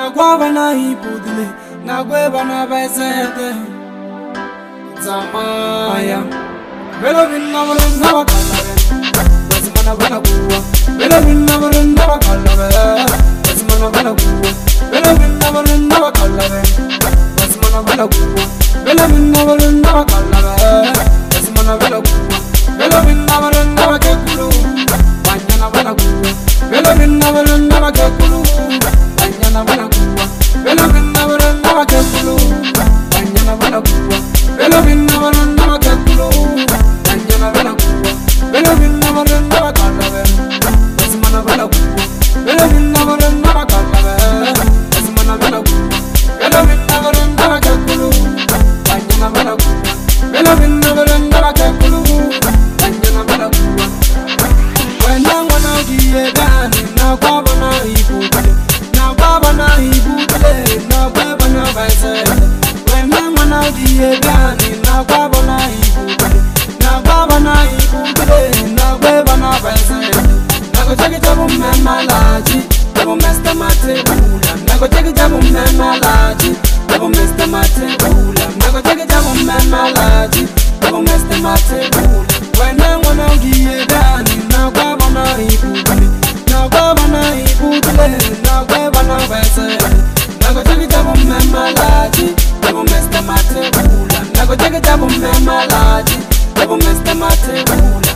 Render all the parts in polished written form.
na guava na ibudile, na gueva na baisete. Zamaya, velo vinna volenda vakallave, basmana vela guva. Velo vinna volenda vakallave, basmana vela guva. Velo vinna volenda vakallave, basmana vela guva. Velo vinna volenda vakallave, basmana vela guva. Velo vinna volenda vakekulu, banyana vela guva. Velo vinna volenda vakekulu, banyana vela guva. Velo vinna volenda vakekulu, banyana vela guva. Velo vinna volenda vakekulu, banyana vela guva. Velo vinna volenda vakallave, basmana vela guva. Velo vinna volenda vakallave, basmana vela guva. Velo vinna volenda vakekulu, banyana vela guva. Velo vinna volenda vakekulu, banyana vela guva. Wena wana ujiye gani na kwaba na ibutile, na kwaba na ibutile, na kwaba na baisele. Wena wana ujiye gani na kwaba na ibutile, na kwaba na ibutile, na kwaba na baisele. Nago cheki jabu memalaji, jabu mesta mate bula. Nago cheki jabu memalaji, jabu mesta mate bula. Nago cheki jabu memalaji, jabu mesta mate bula. Wena wana ujiye gani na kwaba na ibutile, na kwaba na ibutile, na kwaba na baisele. Nago cheki jabu memalaji, jabu mesta mate bula. Nago cheki jabu memalaji, jabu mesta mate bula.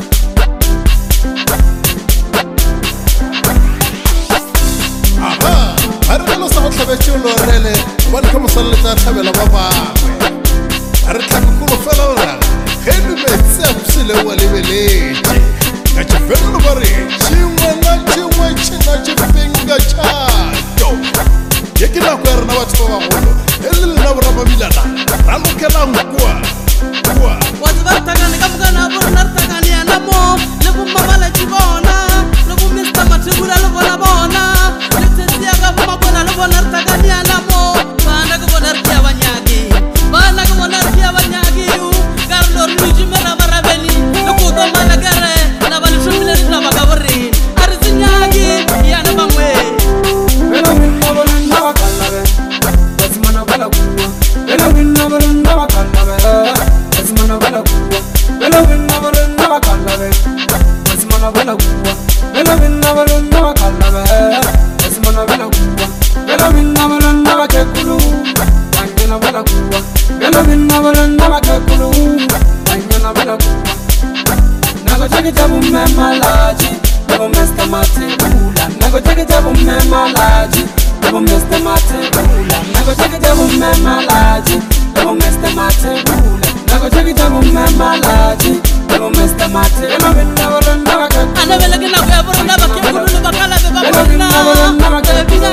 Aha, arelo sa go tlhabetšolo rele ba le mosalletsa tlhabela ba bangwe a re tlhakakolo fela ora ge le metse a psile wa lebeletše ka tšefelo ba re tšengwe na tšengwe tšena tšefenga tšato ye ke nako ya rena batho ba bagolo e le lena borababilana ra lokelang kua watse ba rutagane ka mokana bo rona rutagane yana mo le bommabaletši bona le bo Mr. Mathebula le bona bona le tshetse ya ka bomabona le bona rutagane yana mo bana ke bona re tia banyaki bana ke bona re tia banyaki ka re lo re lutše merabarabeni le koto mana kere na ba le šomile dinaba ka borena a re senyaki yana bangwe. Velo vinna volenda vakallave, basmana vela guva. Velo vinna volenda vakallave, basmana vela guva. Velo vinna volenda vakallave, basmana vela guva. Velo vinna volenda vakallave, basmana vela guva. Velo vinna volenda vakekulu, banyana vela guva. Velo vinna volenda vakekulu, banyana vela guva. Nago cheki jabu memalaji, jabu mesta mate bula. Nago cheki jabu memalaji, jabu mesta mate bula. Nago cheki jabu memalaji, jabu mesta mate bula. Nago cheki jabu memalaji, jabu mesta mate. Velo vinna volenda vakekulu. Ana vela ke nako ya borona ba ke kgolo le bakala be ba bona.